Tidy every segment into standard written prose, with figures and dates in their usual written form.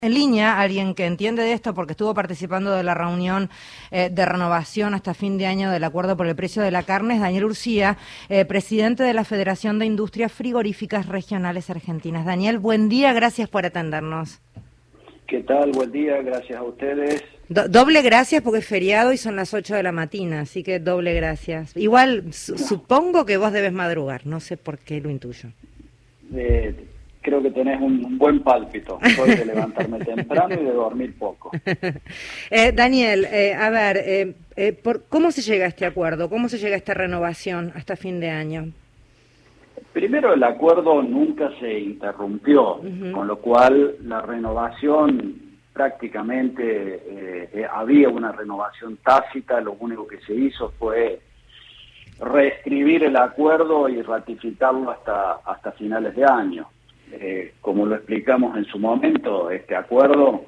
En línea, alguien que entiende de esto porque estuvo participando de la reunión de renovación hasta fin de año del acuerdo por el precio de la carne, es Daniel Urcía, presidente de la Federación de Industrias Frigoríficas Regionales Argentinas. Daniel, buen día, gracias por atendernos. ¿Qué tal? Buen día, gracias a ustedes. Doble gracias porque es feriado y son las 8 de la mañana, así que doble gracias. Igual, supongo que vos debes madrugar, no sé por qué lo intuyo. Creo que tenés un buen pálpito. Soy de levantarme temprano y de dormir poco. Daniel, a ver, ¿cómo se llega a este acuerdo? ¿Cómo se llega a esta renovación hasta fin de año? Primero, el acuerdo nunca se interrumpió, con lo cual la renovación prácticamente había una renovación tácita. Lo único que se hizo fue reescribir el acuerdo y ratificarlo hasta finales de año. Como lo explicamos en su momento, este acuerdo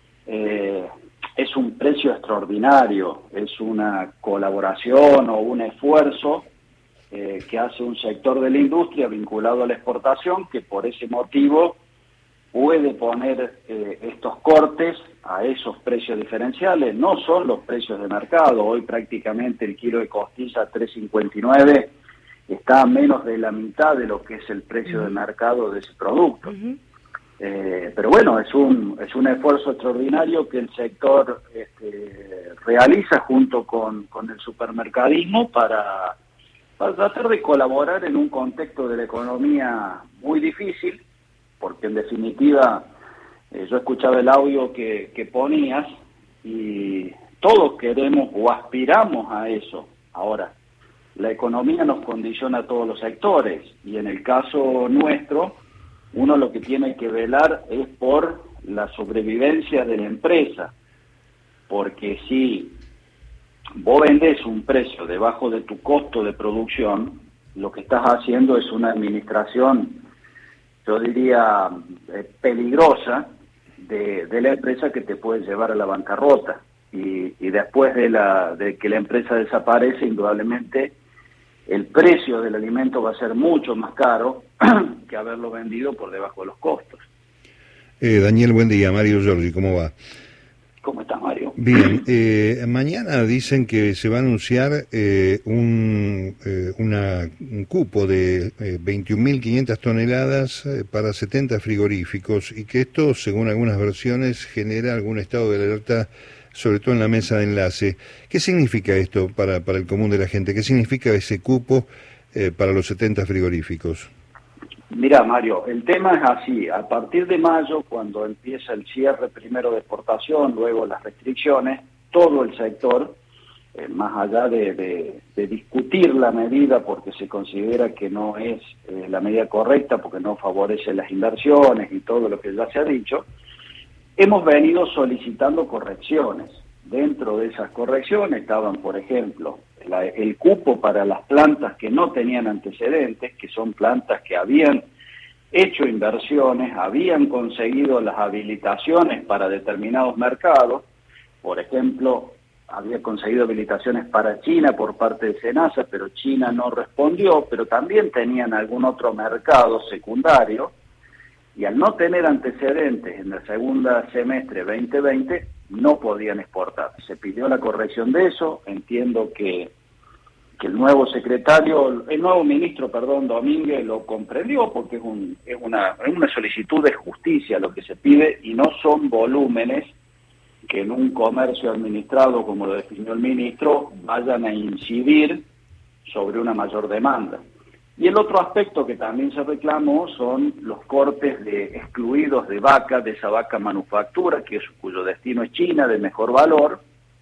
es un precio extraordinario, es una colaboración o un esfuerzo que hace un sector de la industria vinculado a la exportación, que por ese motivo puede poner estos cortes a esos precios diferenciales. No son los precios de mercado. Hoy prácticamente el kilo de costilla 3.59 está a menos de la mitad de lo que es el precio de mercado de ese producto. Pero bueno, es un esfuerzo extraordinario que el sector realiza junto con el supermercadismo para tratar de colaborar en un contexto de la economía muy difícil, porque en definitiva yo escuchaba el audio que ponías y todos queremos o aspiramos a eso. Ahora, la economía nos condiciona a todos los sectores y en el caso nuestro, uno lo que tiene que velar es por la sobrevivencia de la empresa, porque si vos vendés un precio debajo de tu costo de producción, lo que estás haciendo es una administración, yo diría, peligrosa de la empresa, que te puede llevar a la bancarrota. Y después de que la empresa desaparece, indudablemente el precio del alimento va a ser mucho más caro que haberlo vendido por debajo de los costos. Daniel, buen día. Mario Giorgi, ¿cómo va? ¿Cómo estás, Mario? Bien. Mañana dicen que se va a anunciar un cupo de 21.500 toneladas para 70 frigoríficos y que esto, según algunas versiones, genera algún estado de alerta, sobre todo en la mesa de enlace. ¿Qué significa esto para el común de la gente? ¿Qué significa ese cupo para los 70 frigoríficos? Mira, Mario, el tema es así. A partir de mayo, cuando empieza el cierre primero de exportación, luego las restricciones, todo el sector, más allá de discutir la medida porque se considera que no es la medida correcta, porque no favorece las inversiones y todo lo que ya se ha dicho, hemos venido solicitando correcciones. Dentro de esas correcciones estaban, por ejemplo, el cupo para las plantas que no tenían antecedentes, que son plantas que habían hecho inversiones, habían conseguido las habilitaciones para determinados mercados. Por ejemplo, había conseguido habilitaciones para China por parte de SENASA, pero China no respondió, pero también tenían algún otro mercado secundario, y al no tener antecedentes en el segundo semestre 2020, no podían exportar. Se pidió la corrección de eso. Entiendo que el nuevo ministro, Domínguez, lo comprendió, porque es una solicitud de justicia lo que se pide, y no son volúmenes que en un comercio administrado, como lo definió el ministro, vayan a incidir sobre una mayor demanda. Y el otro aspecto que también se reclamó son los cortes excluidos de vaca, de esa vaca manufactura, cuyo destino es China, de mejor valor,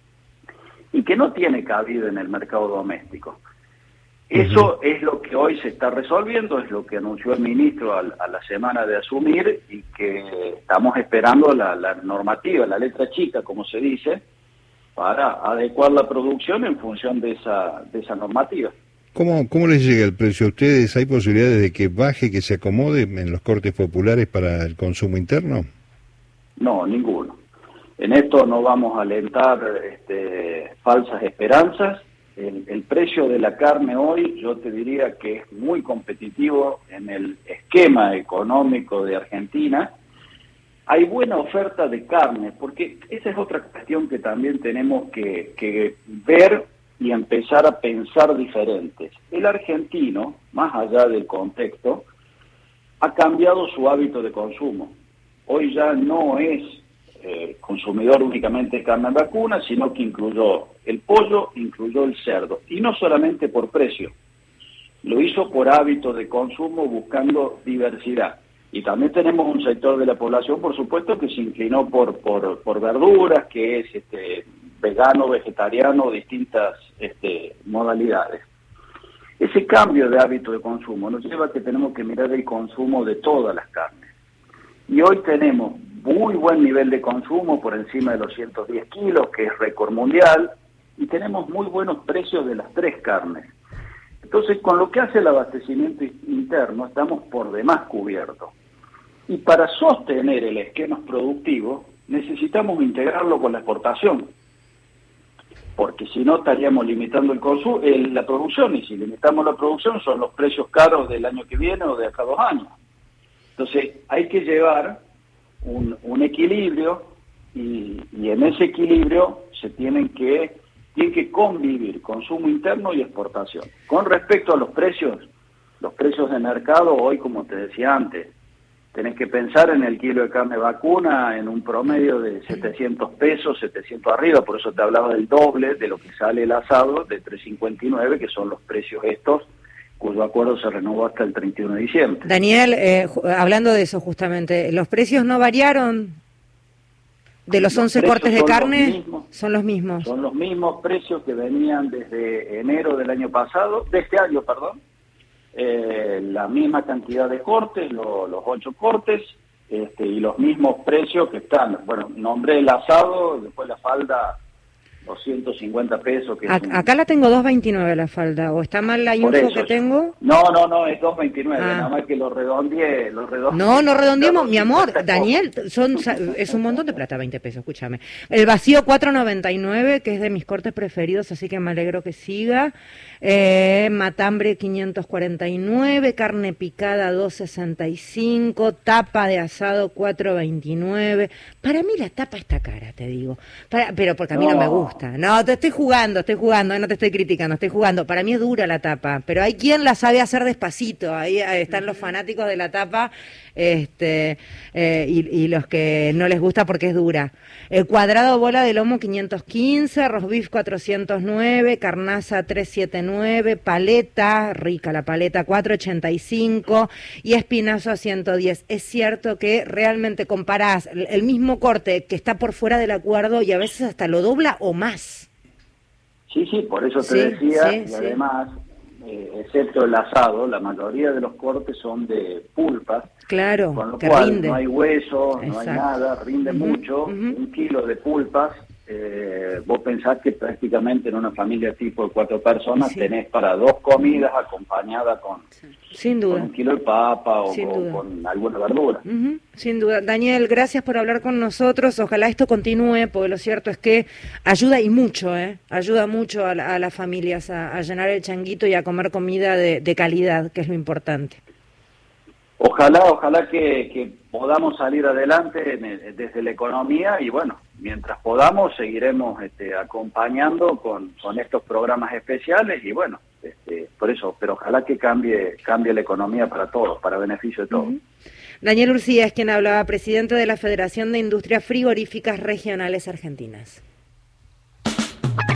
y que no tiene cabida en el mercado doméstico. Eso es lo que hoy se está resolviendo, es lo que anunció el ministro a la semana de asumir, y que estamos esperando la normativa, la letra chica, como se dice, para adecuar la producción en función de esa normativa. ¿Cómo les llega el precio a ustedes? ¿Hay posibilidades de que baje, que se acomode en los cortes populares para el consumo interno? No, ninguno. En esto no vamos a alentar falsas esperanzas. El precio de la carne hoy, yo te diría que es muy competitivo en el esquema económico de Argentina, hay buena oferta de carne, porque esa es otra cuestión que también tenemos que ver y empezar a pensar diferentes. El argentino, más allá del contexto, ha cambiado su hábito de consumo. Hoy ya no es consumidor únicamente de carne vacuna, sino que incluyó el pollo, incluyó el cerdo, y no solamente por precio, lo hizo por hábito de consumo buscando diversidad. Y también tenemos un sector de la población, por supuesto, que se inclinó por verduras, que es vegano, vegetariano, distintas modalidades. Ese cambio de hábito de consumo nos lleva a que tenemos que mirar el consumo de todas las carnes. Y hoy tenemos muy buen nivel de consumo, por encima de los 110 kilos, que es récord mundial, y tenemos muy buenos precios de las 3 carnes. Entonces, con lo que hace el abastecimiento interno, estamos por demás cubiertos. Y para sostener el esquema productivo, necesitamos integrarlo con la exportación, porque si no estaríamos limitando el consumo, la producción, y si limitamos la producción son los precios caros del año que viene o de acá a 2 años. Entonces, hay que llevar un equilibrio, y en ese equilibrio se tienen que convivir consumo interno y exportación. Con respecto a los precios de mercado, hoy, como te decía antes, tenés que pensar en el kilo de carne vacuna en un promedio de 700 pesos, 700 arriba, por eso te hablaba del doble de lo que sale el asado, de 359, que son los precios estos, cuyo acuerdo se renovó hasta el 31 de diciembre. Daniel, hablando de eso justamente, ¿los precios no variaron? ¿De los 11 cortes de carne? Son los mismos. Son los mismos precios que venían desde enero del año pasado, de este año, perdón. La misma cantidad de cortes, los 8 cortes, y los mismos precios que están. Bueno, nombré el asado, después la falda, 250 pesos. Que acá la tengo 2.29 la falda, ¿o está mal la info que tengo? No, es 2.29, nada más que lo redondeé. No redondeemos, mi amor, Daniel, es un montón de plata, 20 pesos, escúchame. El vacío 4.99, que es de mis cortes preferidos, así que me alegro que siga. Matambre 549, carne picada 2.65, tapa de asado 4.29. Para mí la tapa está cara, te digo, pero porque a mí no me gusta. No, te estoy jugando, no te estoy criticando, estoy jugando. Para mí es dura la tapa, pero hay quien la sabe hacer despacito. Ahí están los fanáticos de la tapa, y los que no les gusta porque es dura. El cuadrado bola de lomo 515, rosbif 409, carnaza 379, paleta, rica la paleta, 485 y espinazo a 110. Es cierto que realmente comparás el mismo corte que está por fuera del acuerdo y a veces hasta lo dobla o más. Sí, por eso te decía, y además, excepto el asado, la mayoría de los cortes son de pulpas. Claro, con lo que cual rinde. No hay hueso, Exacto. No hay nada, rinde mucho. 1 kilo de pulpas, vos pensás que prácticamente en una familia tipo de 4 personas tenés para 2 comidas acompañadas con, sin duda, con 1 kilo de papa o con alguna verdura. Sin duda. Daniel, gracias por hablar con nosotros. Ojalá esto continúe, porque lo cierto es que ayuda y mucho, ayuda mucho a las familias a llenar el changuito y a comer comida de calidad, que es lo importante. Ojalá que podamos salir adelante desde la economía, y bueno, mientras podamos seguiremos acompañando con estos programas especiales, y bueno, por eso, pero ojalá que cambie la economía para todos, para beneficio de todos. Daniel Urcía es quien hablaba, presidente de la Federación de Industrias Frigoríficas Regionales Argentinas.